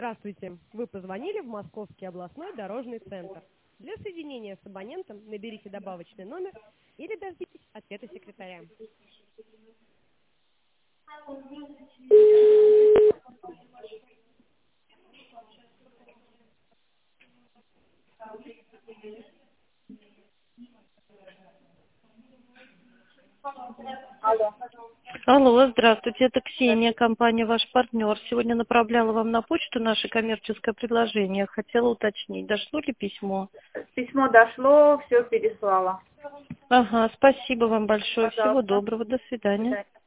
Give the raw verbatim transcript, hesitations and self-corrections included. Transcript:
Здравствуйте. Вы позвонили в Московский областной дорожный центр. Для соединения с абонентом наберите добавочный номер или дождитесь ответа секретаря. Алло. Алло, здравствуйте, это Ксения, компания «Ваш партнер». Сегодня направляла вам на почту наше коммерческое предложение. Хотела уточнить, дошло ли письмо? Письмо дошло, все переслала. Ага, спасибо вам большое. Всего Пожалуйста. доброго, до До свидания. свидания.